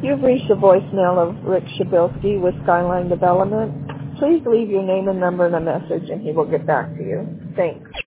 You've reached the voicemail of Rick Shabilsky with Skyline Development. Please leave your name and number in a message, and he will get back to you. Thanks.